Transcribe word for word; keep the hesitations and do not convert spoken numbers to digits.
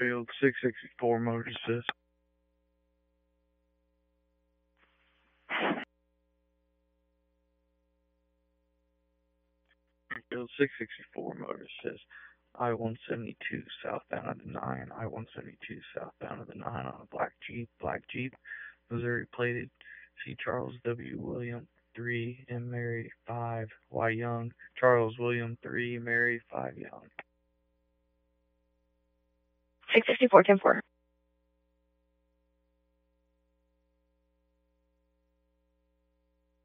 Field six sixty-four Motor Assist. Field six sixty-four Motor Assist. I one seventy-two southbound of the nine. I one seventy-two southbound of the nine on a black Jeep. Black Jeep. Missouri plated. C. Charles W. William three and Mary five. Y. Young. Charles William three, Mary five Young. six sixty-four ten four.